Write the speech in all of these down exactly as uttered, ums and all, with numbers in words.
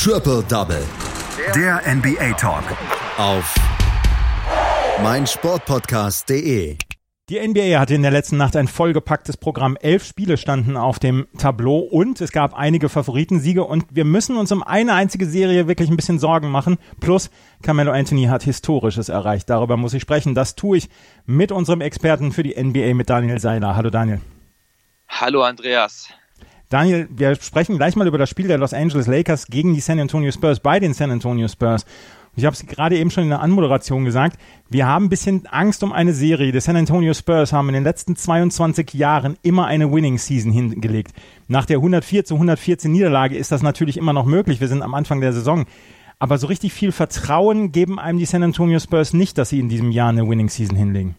Triple Double. Der N B A Talk. Auf meinsportpodcast punkt de. Die N B A hatte in der letzten Nacht ein vollgepacktes Programm. Elf Spiele standen auf dem Tableau und es gab einige Favoritensiege und wir müssen uns um eine einzige Serie wirklich ein bisschen Sorgen machen. Plus, Carmelo Anthony hat Historisches erreicht. Darüber muss ich sprechen. Das tue ich mit unserem Experten für die N B A, mit Daniel Seiler. Hallo Daniel. Hallo Andreas. Daniel, wir sprechen gleich mal über das Spiel der Los Angeles Lakers gegen die San Antonio Spurs, bei den San Antonio Spurs. Ich habe es gerade eben schon in der Anmoderation gesagt, wir haben ein bisschen Angst um eine Serie. Die San Antonio Spurs haben in den letzten zweiundzwanzig Jahren immer eine Winning Season hingelegt. Nach der hundertvier zu hundertvierzehn Niederlage ist das natürlich immer noch möglich. Wir sind am Anfang der Saison. Aber so richtig viel Vertrauen geben einem die San Antonio Spurs nicht, dass sie in diesem Jahr eine Winning Season hinlegen.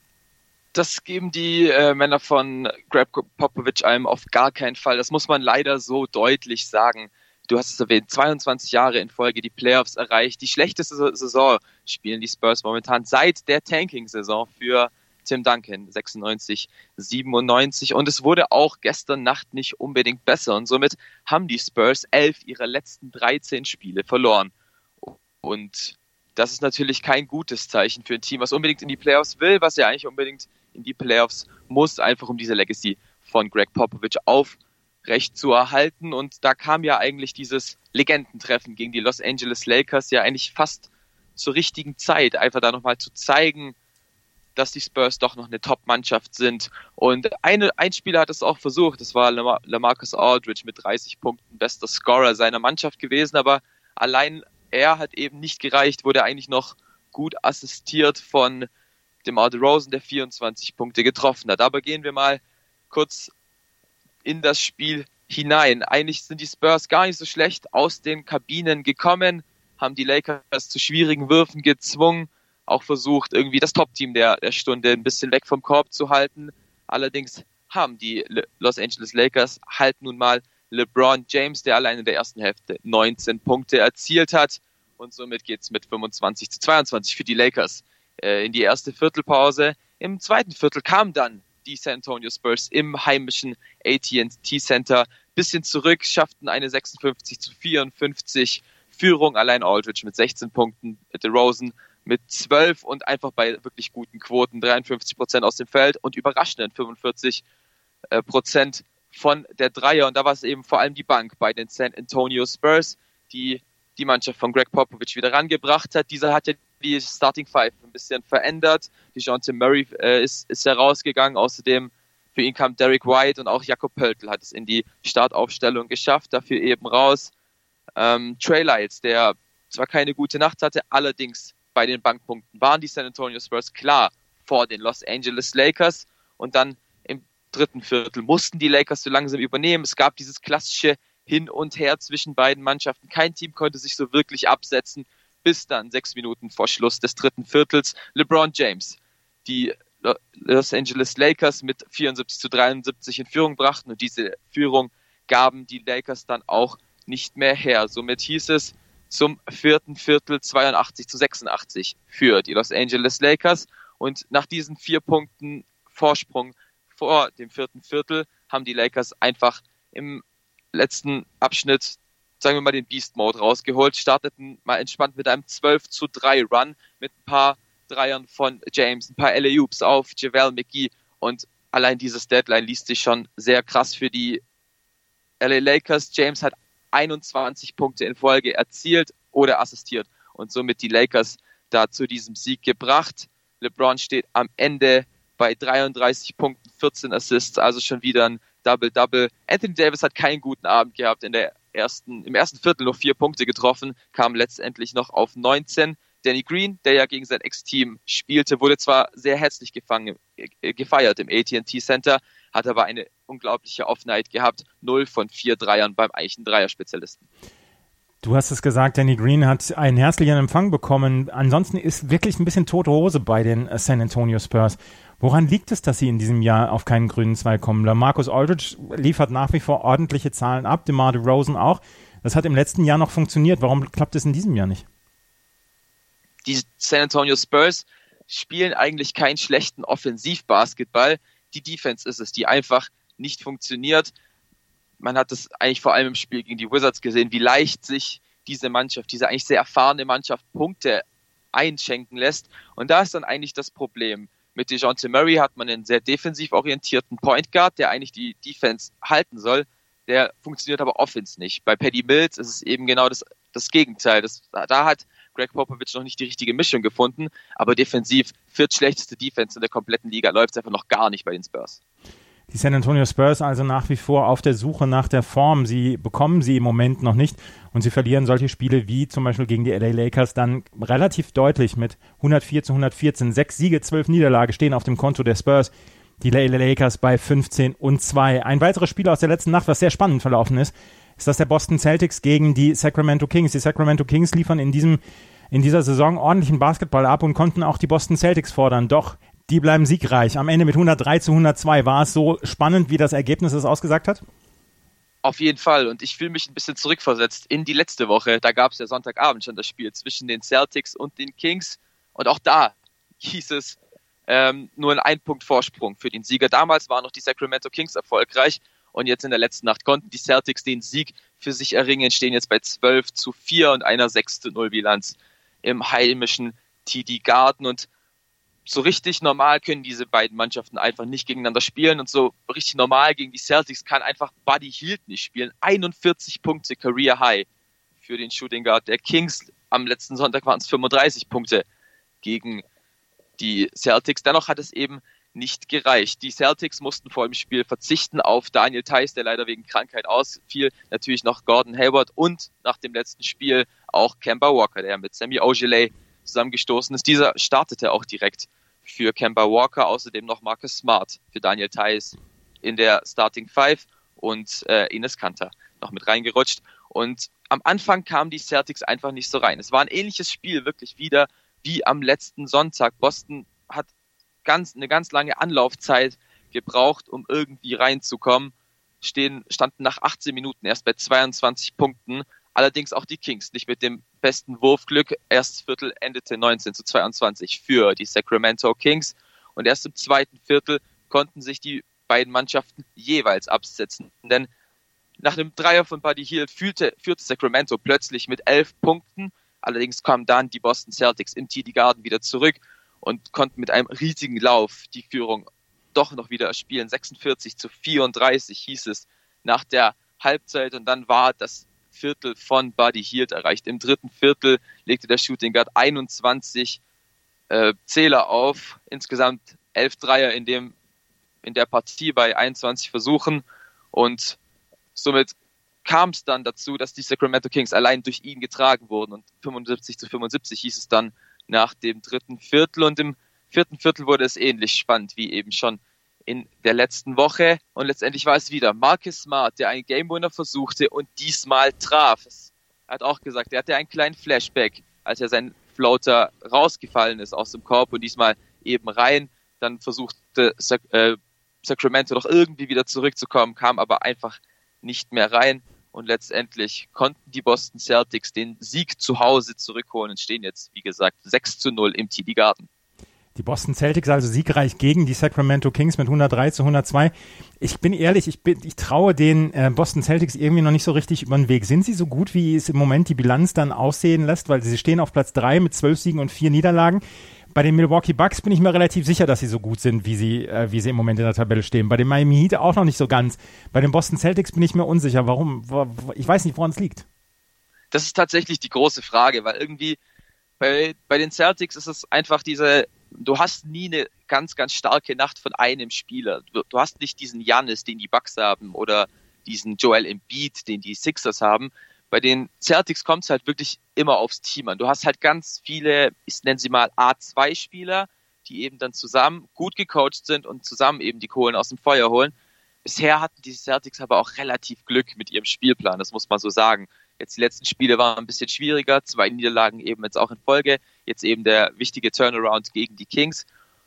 Das geben die äh, Männer von Greg Popovich einem auf gar keinen Fall. Das muss man leider so deutlich sagen. Du hast es erwähnt, zweiundzwanzig Jahre in Folge die Playoffs erreicht. Die schlechteste Saison spielen die Spurs momentan seit der Tanking-Saison für Tim Duncan, sechsundneunzig siebenundneunzig. Und es wurde auch gestern Nacht nicht unbedingt besser. Und somit haben die Spurs elf ihrer letzten dreizehn Spiele verloren. Und das ist natürlich kein gutes Zeichen für ein Team, was unbedingt in die Playoffs will, was ja eigentlich unbedingt in die Playoffs muss, einfach um diese Legacy von Greg Popovich aufrecht zu erhalten. Und da kam ja eigentlich dieses Legendentreffen gegen die Los Angeles Lakers ja eigentlich fast zur richtigen Zeit, einfach da nochmal zu zeigen, dass die Spurs doch noch eine Top-Mannschaft sind. Und eine, ein Spieler hat es auch versucht, das war Lamar- LaMarcus Aldridge mit dreißig Punkten, bester Scorer seiner Mannschaft gewesen, aber allein er hat eben nicht gereicht, wurde eigentlich noch gut assistiert von DeMar DeRozan, der vierundzwanzig Punkte getroffen hat. Aber gehen wir mal kurz in das Spiel hinein. Eigentlich sind die Spurs gar nicht so schlecht aus den Kabinen gekommen, haben die Lakers zu schwierigen Würfen gezwungen, auch versucht, irgendwie das Top-Team der, der Stunde ein bisschen weg vom Korb zu halten. Allerdings haben die Los Angeles Lakers halt nun mal LeBron James, der allein in der ersten Hälfte neunzehn Punkte erzielt hat. Und somit geht es mit fünfundzwanzig zu zweiundzwanzig für die Lakers äh, in die erste Viertelpause. Im zweiten Viertel kamen dann die San Antonio Spurs im heimischen A T and T Center bisschen zurück, schafften eine sechsundfünfzig zu vierundfünfzig Führung. Allein Aldridge mit sechzehn Punkten, DeRozan mit zwölf und einfach bei wirklich guten Quoten, dreiundfünfzig Prozent aus dem Feld und überraschenden fünfundvierzig Prozent von der Dreier. Und da war es eben vor allem die Bank bei den San Antonio Spurs, die die Mannschaft von Greg Popovich wieder rangebracht hat. Dieser hat ja die Starting Five ein bisschen verändert. DeJounte Murray äh, ist, ist herausgegangen. Außerdem für ihn kam Derek White und auch Jakob Poeltl hat es in die Startaufstellung geschafft. Dafür eben raus ähm, Trey Lyles, der zwar keine gute Nacht hatte, allerdings bei den Bankpunkten waren die San Antonio Spurs klar vor den Los Angeles Lakers. Und dann im dritten Viertel mussten die Lakers so langsam übernehmen. Es gab dieses klassische Hin und Her zwischen beiden Mannschaften. Kein Team konnte sich so wirklich absetzen, bis dann sechs Minuten vor Schluss des dritten Viertels LeBron James die Los Angeles Lakers mit vierundsiebzig zu dreiundsiebzig in Führung brachten. Und diese Führung gaben die Lakers dann auch nicht mehr her. Somit hieß es zum vierten Viertel zweiundachtzig zu sechsundachtzig für die Los Angeles Lakers. Und nach diesen vier Punkten Vorsprung vor dem vierten Viertel haben die Lakers einfach im letzten Abschnitt, sagen wir mal, den Beast Mode rausgeholt, starteten mal entspannt mit einem zwölf zu drei Run mit ein paar Dreiern von James, ein paar Alley-Oops auf JaVale McGee und allein dieses Deadline liest sich schon sehr krass für die L A Lakers. James hat einundzwanzig Punkte in Folge erzielt oder assistiert und somit die Lakers da zu diesem Sieg gebracht. LeBron steht am Ende bei dreiunddreißig Punkten, vierzehn Assists, also schon wieder ein Double-Double. Anthony Davis hat keinen guten Abend gehabt. In der ersten, im ersten Viertel nur vier Punkte getroffen, kam letztendlich noch auf neunzehn. Danny Green, der ja gegen sein Ex-Team spielte, wurde zwar sehr herzlich gefangen, äh, gefeiert im A T and T Center, hat aber eine unglaubliche Offenheit gehabt. Null von vier Dreiern beim eigentlichen Dreier-Spezialisten. Du hast es gesagt, Danny Green hat einen herzlichen Empfang bekommen. Ansonsten ist wirklich ein bisschen tote Hose bei den San Antonio Spurs. Woran liegt es, dass sie in diesem Jahr auf keinen grünen Zweig kommen? LaMarcus Aldridge liefert nach wie vor ordentliche Zahlen ab, DeMar DeRozan auch. Das hat im letzten Jahr noch funktioniert. Warum klappt es in diesem Jahr nicht? Die San Antonio Spurs spielen eigentlich keinen schlechten Offensivbasketball. Die Defense ist es, die einfach nicht funktioniert. Man hat das eigentlich vor allem im Spiel gegen die Wizards gesehen, wie leicht sich diese Mannschaft, diese eigentlich sehr erfahrene Mannschaft Punkte einschenken lässt. Und da ist dann eigentlich das Problem. Mit DeJounte Murray hat man einen sehr defensiv orientierten Point Guard, der eigentlich die Defense halten soll. Der funktioniert aber Offense nicht. Bei Patty Mills ist es eben genau das, das Gegenteil. Das, da hat Greg Popovich noch nicht die richtige Mischung gefunden, aber defensiv viertschlechteste Defense in der kompletten Liga läuft es einfach noch gar nicht bei den Spurs. Die San Antonio Spurs also nach wie vor auf der Suche nach der Form. Sie bekommen sie im Moment noch nicht und sie verlieren solche Spiele wie zum Beispiel gegen die L A Lakers dann relativ deutlich mit hundertvier zu hundertvierzehn. Sechs Siege, zwölf Niederlage stehen auf dem Konto der Spurs. Die L A Lakers bei fünfzehn und zwei. Ein weiteres Spiel aus der letzten Nacht, was sehr spannend verlaufen ist, ist das der Boston Celtics gegen die Sacramento Kings. Die Sacramento Kings liefern in diesem in dieser Saison ordentlichen Basketball ab und konnten auch die Boston Celtics fordern. Doch die bleiben siegreich. Am Ende mit hundertdrei zu hundertzwei. War es so spannend, wie das Ergebnis es ausgesagt hat? Auf jeden Fall. Und ich fühle mich ein bisschen zurückversetzt in die letzte Woche. Da gab es ja Sonntagabend schon das Spiel zwischen den Celtics und den Kings. Und auch da hieß es ähm, nur ein Ein-Punkt-Vorsprung für den Sieger. Damals waren noch die Sacramento Kings erfolgreich. Und jetzt in der letzten Nacht konnten die Celtics den Sieg für sich erringen, stehen jetzt bei zwölf zu vier und einer sechs zu null Bilanz im heimischen T D Garden. Und so richtig normal können diese beiden Mannschaften einfach nicht gegeneinander spielen. Und so richtig normal gegen die Celtics kann einfach Buddy Hield nicht spielen. einundvierzig Punkte Career High für den Shooting Guard der Kings. Am letzten Sonntag waren es fünfunddreißig Punkte gegen die Celtics. Dennoch hat es eben nicht gereicht. Die Celtics mussten vor dem Spiel verzichten auf Daniel Theis, der leider wegen Krankheit ausfiel. Natürlich noch Gordon Hayward und nach dem letzten Spiel auch Kemba Walker, der mit Semi Ojeleye zusammengestoßen ist. Dieser startete auch direkt für Kemba Walker, außerdem noch Marcus Smart für Daniel Theis in der Starting Five und äh, Enes Kanter noch mit reingerutscht. Und am Anfang kamen die Celtics einfach nicht so rein. Es war ein ähnliches Spiel wirklich wieder wie am letzten Sonntag. Boston hat ganz eine ganz lange Anlaufzeit gebraucht, um irgendwie reinzukommen. Stehen, standen nach achtzehn Minuten erst bei zweiundzwanzig Punkten. Allerdings auch die Kings nicht mit dem besten Wurfglück. Erstes Viertel endete neunzehn zu zweiundzwanzig für die Sacramento Kings. Und erst im zweiten Viertel konnten sich die beiden Mannschaften jeweils absetzen. Denn nach dem Dreier von Buddy Hield führte, führte Sacramento plötzlich mit elf Punkten. Allerdings kamen dann die Boston Celtics im T D Garden wieder zurück und konnten mit einem riesigen Lauf die Führung doch noch wieder erspielen. sechsundvierzig zu vierunddreißig hieß es nach der Halbzeit. Und dann war das Viertel von Buddy Hield erreicht. Im dritten Viertel legte der Shooting Guard einundzwanzig äh, Zähler auf. Insgesamt elf Dreier in, dem, in der Partie bei einundzwanzig Versuchen. Und somit kam es dann dazu, dass die Sacramento Kings allein durch ihn getragen wurden. Und fünfundsiebzig zu fünfundsiebzig hieß es dann nach dem dritten Viertel. Und im vierten Viertel wurde es ähnlich spannend wie eben schon in der letzten Woche. Und letztendlich war es wieder Marcus Smart, der einen Game-Winner versuchte und diesmal traf. Er hat auch gesagt, er hatte einen kleinen Flashback, als er sein Floater rausgefallen ist aus dem Korb und diesmal eben rein. Dann versuchte Sac- äh, Sacramento noch irgendwie wieder zurückzukommen, kam aber einfach nicht mehr rein. Und letztendlich konnten die Boston Celtics den Sieg zu Hause zurückholen und stehen jetzt, wie gesagt, sechs zu null im T D Garden. Die Boston Celtics also siegreich gegen die Sacramento Kings mit hundertdrei zu hundertzwei. Ich bin ehrlich, ich, bin, ich traue den äh, Boston Celtics irgendwie noch nicht so richtig über den Weg. Sind sie so gut, wie es im Moment die Bilanz dann aussehen lässt? Weil sie stehen auf Platz drei mit zwölf Siegen und vier Niederlagen. Bei den Milwaukee Bucks bin ich mir relativ sicher, dass sie so gut sind, wie sie, äh, wie sie im Moment in der Tabelle stehen. Bei den Miami Heat auch noch nicht so ganz. Bei den Boston Celtics bin ich mir unsicher. Warum? Ich weiß nicht, woran es liegt. Das ist tatsächlich die große Frage, weil irgendwie bei, bei den Celtics ist es einfach diese, du hast nie eine ganz, ganz starke Nacht von einem Spieler. Du, du hast nicht diesen Giannis, den die Bucks haben, oder diesen Joel Embiid, den die Sixers haben. Bei den Celtics kommt es halt wirklich immer aufs Team an. Du hast halt ganz viele, ich nenne sie mal A zwei Spieler, die eben dann zusammen gut gecoacht sind und zusammen eben die Kohlen aus dem Feuer holen. Bisher hatten die Celtics aber auch relativ Glück mit ihrem Spielplan, das muss man so sagen. Jetzt die letzten Spiele waren ein bisschen schwieriger, zwei Niederlagen eben jetzt auch in Folge, jetzt eben der wichtige Turnaround gegen die Kings.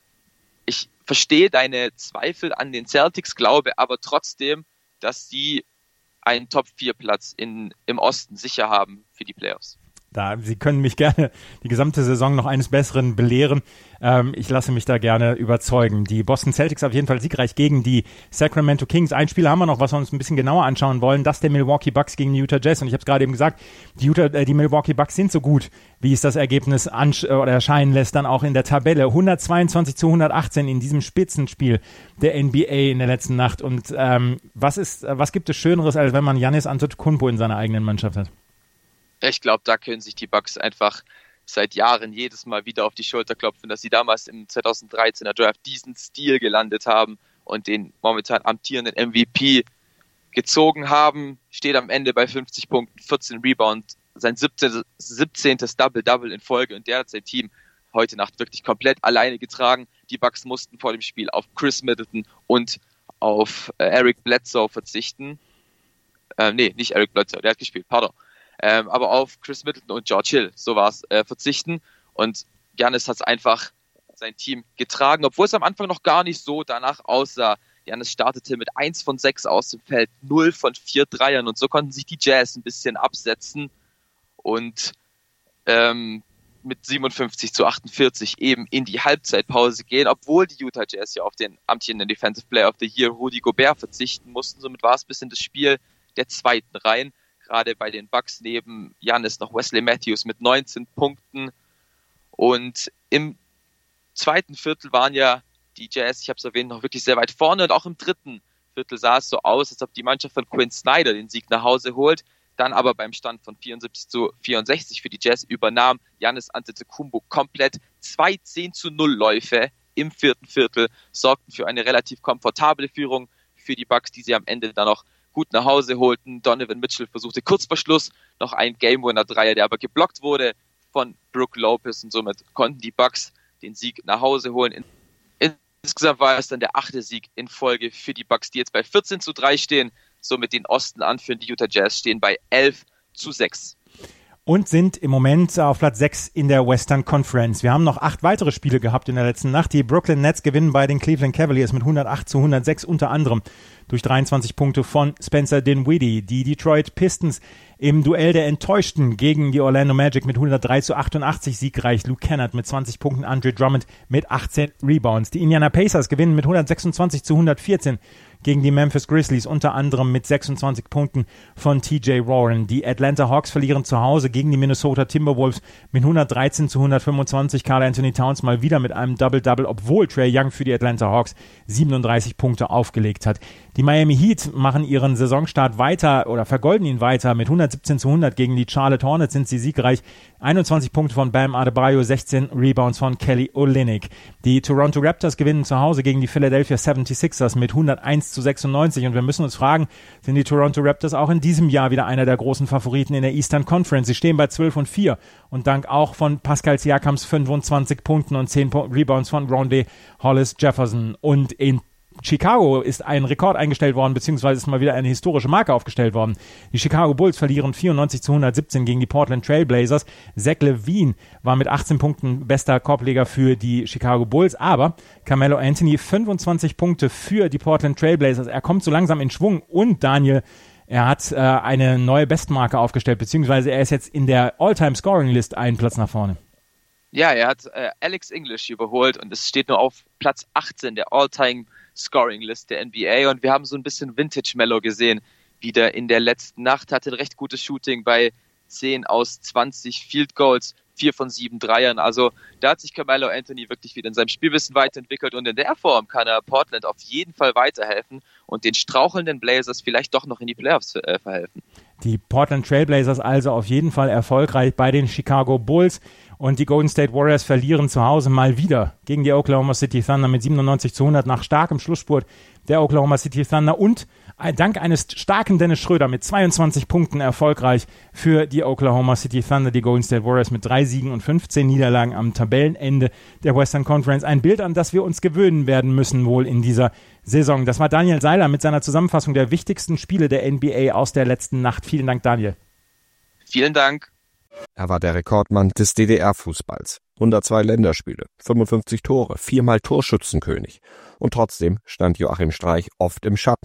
Ich verstehe deine Zweifel an den Celtics, glaube aber trotzdem, dass sie einen Top vier Platz in, im Osten sicher haben für die Playoffs. Da, Sie können mich gerne die gesamte Saison noch eines Besseren belehren. Ähm, ich lasse mich da gerne überzeugen. Die Boston Celtics auf jeden Fall siegreich gegen die Sacramento Kings. Ein Spiel haben wir noch, was wir uns ein bisschen genauer anschauen wollen. Das der Milwaukee Bucks gegen die Utah Jazz. Und ich habe es gerade eben gesagt, die, Utah, äh, die Milwaukee Bucks sind so gut, wie es das Ergebnis ansch- oder erscheinen lässt, dann auch in der Tabelle. hundertzweiundzwanzig zu hundertachtzehn in diesem Spitzenspiel der N B A in der letzten Nacht. Und ähm, was ist, was gibt es Schöneres, als wenn man Giannis Antetokounmpo in seiner eigenen Mannschaft hat? Ich glaube, da können sich die Bucks einfach seit Jahren jedes Mal wieder auf die Schulter klopfen, dass sie damals im zweitausenddreizehner Draft diesen Stil gelandet haben und den momentan amtierenden M V P gezogen haben. Steht am Ende bei fünfzig Punkten, vierzehn Rebounds, sein siebzehntes Double-Double in Folge, und der hat sein Team heute Nacht wirklich komplett alleine getragen. Die Bucks mussten vor dem Spiel auf Chris Middleton und auf äh, Eric Bledsoe verzichten. Äh, nee, nicht Eric Bledsoe, der hat gespielt, pardon. Ähm, aber auf Chris Middleton und George Hill, so war es, äh, verzichten. Und Giannis hat es einfach sein Team getragen, obwohl es am Anfang noch gar nicht so danach aussah. Giannis startete mit eins von sechs aus dem Feld, null von vier Dreiern, und so konnten sich die Jazz ein bisschen absetzen und ähm, mit siebenundfünfzig zu achtundvierzig eben in die Halbzeitpause gehen, obwohl die Utah Jazz ja auf den amtierenden Defensive Player of the Year Rudy Gobert verzichten mussten. Somit war es bis in das Spiel der zweiten Reihen. Gerade bei den Bucks neben Giannis noch Wesley Matthews mit neunzehn Punkten. Und im zweiten Viertel waren ja die Jazz, ich habe es erwähnt, noch wirklich sehr weit vorne. Und auch im dritten Viertel sah es so aus, als ob die Mannschaft von Quinn Snyder den Sieg nach Hause holt. Dann aber beim Stand von vierundsiebzig zu vierundsechzig für die Jazz übernahm Giannis Antetokounmpo komplett. Zwei zehn zu null Läufe im vierten Viertel sorgten für eine relativ komfortable Führung für die Bucks, die sie am Ende dann noch gut nach Hause holten. Donovan Mitchell versuchte kurz vor Schluss noch einen Game-Winner-Dreier, der aber geblockt wurde von Brook Lopez, und somit konnten die Bucks den Sieg nach Hause holen. Insgesamt war es dann der achte Sieg in Folge für die Bucks, die jetzt bei vierzehn zu drei stehen, somit den Osten anführen. Die Utah Jazz stehen bei elf zu sechs. Und sind im Moment auf Platz sechs in der Western Conference. Wir haben noch acht weitere Spiele gehabt in der letzten Nacht. Die Brooklyn Nets gewinnen bei den Cleveland Cavaliers mit hundertacht zu hundertsechs, unter anderem durch dreiundzwanzig Punkte von Spencer Dinwiddie. Die Detroit Pistons im Duell der Enttäuschten gegen die Orlando Magic mit hundertdrei zu achtundachtzig siegreich. Luke Kennard mit zwanzig Punkten, Andre Drummond mit achtzehn Rebounds. Die Indiana Pacers gewinnen mit hundertsechsundzwanzig zu hundertvierzehn gegen die Memphis Grizzlies, unter anderem mit sechsundzwanzig Punkten von T J Warren. Die Atlanta Hawks verlieren zu Hause gegen die Minnesota Timberwolves mit hundertdreizehn zu hundertfünfundzwanzig. Karl Anthony Towns mal wieder mit einem Double-Double, obwohl Trae Young für die Atlanta Hawks siebenunddreißig Punkte aufgelegt hat. Die Miami Heat machen ihren Saisonstart weiter oder vergolden ihn weiter. Mit hundertsiebzehn zu hundert gegen die Charlotte Hornets sind sie siegreich. einundzwanzig Punkte von Bam Adebayo, sechzehn Rebounds von Kelly Olynyk. Die Toronto Raptors gewinnen zu Hause gegen die Philadelphia seventy-sixers mit hunderteins zu sechsundneunzig. Und wir müssen uns fragen, sind die Toronto Raptors auch in diesem Jahr wieder einer der großen Favoriten in der Eastern Conference? Sie stehen bei zwölf und vier. Und dank auch von Pascal Siakams fünfundzwanzig Punkten und zehn Rebounds von Rondé Hollis-Jefferson. Und in Chicago ist ein Rekord eingestellt worden, beziehungsweise ist mal wieder eine historische Marke aufgestellt worden. Die Chicago Bulls verlieren vierundneunzig zu hundertsiebzehn gegen die Portland Trail Blazers. Zach LaVine war mit achtzehn Punkten bester Korbleger für die Chicago Bulls, aber Carmelo Anthony fünfundzwanzig Punkte für die Portland Trail Blazers. Er kommt so langsam in Schwung, und Daniel, er hat äh, eine neue Bestmarke aufgestellt, beziehungsweise er ist jetzt in der All-Time-Scoring-List einen Platz nach vorne. Ja, er hat äh, Alex English überholt, und es steht nur auf Platz achtzehn der All-Time Scoring-List der N B A, und wir haben so ein bisschen Vintage-Mellow gesehen, wieder in der letzten Nacht, hatte ein recht gutes Shooting bei zehn aus zwanzig Field Goals, vier von sieben Dreiern, also da hat sich Carmelo Anthony wirklich wieder in seinem Spielwissen weiterentwickelt, und in der Form kann er Portland auf jeden Fall weiterhelfen und den strauchelnden Blazers vielleicht doch noch in die Playoffs äh, verhelfen. Die Portland Trail Blazers also auf jeden Fall erfolgreich bei den Chicago Bulls. Und die Golden State Warriors verlieren zu Hause mal wieder gegen die Oklahoma City Thunder mit siebenundneunzig zu hundert nach starkem Schlussspurt der Oklahoma City Thunder und dank eines starken Dennis Schröder mit zweiundzwanzig Punkten erfolgreich für die Oklahoma City Thunder. Die Golden State Warriors mit drei Siegen und fünfzehn Niederlagen am Tabellenende der Western Conference. Ein Bild, an das wir uns gewöhnen werden müssen wohl in dieser Saison. Das war Daniel Seiler mit seiner Zusammenfassung der wichtigsten Spiele der N B A aus der letzten Nacht. Vielen Dank, Daniel. Vielen Dank. Er war der Rekordmann des D D R-Fußballs. hundertzwei Länderspiele, fünfundfünfzig Tore, viermal Torschützenkönig. Und trotzdem stand Joachim Streich oft im Schatten.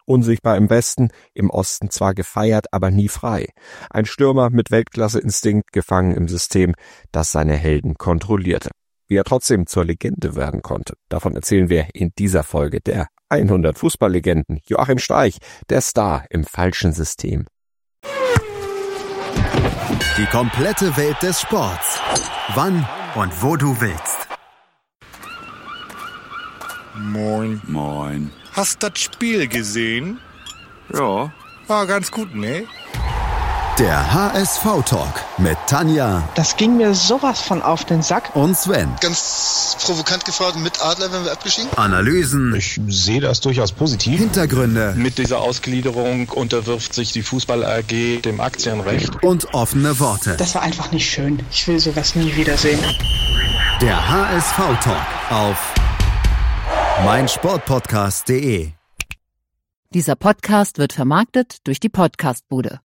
Unsichtbar im Westen, im Osten zwar gefeiert, aber nie frei. Ein Stürmer mit Weltklasse-Instinkt, gefangen im System, das seine Helden kontrollierte. Wie er trotzdem zur Legende werden konnte, davon erzählen wir in dieser Folge der hundert Fußballlegenden. Joachim Streich, der Star im falschen System. Die komplette Welt des Sports. Wann und wo du willst. Moin. Moin. Hast das Spiel gesehen? Ja. War ganz gut, ne? Der H S V-Talk mit Tanja. Das ging mir sowas von auf den Sack. Und Sven. Ganz provokant gefragt, mit Adler werden wir abgestiegen? Analysen. Ich sehe das durchaus positiv. Hintergründe. Mit dieser Ausgliederung unterwirft sich die Fußball-A G dem Aktienrecht. Und offene Worte. Das war einfach nicht schön. Ich will sowas nie wiedersehen. Der H S V-Talk auf meinsportpodcast punkt de. Dieser Podcast wird vermarktet durch die Podcastbude.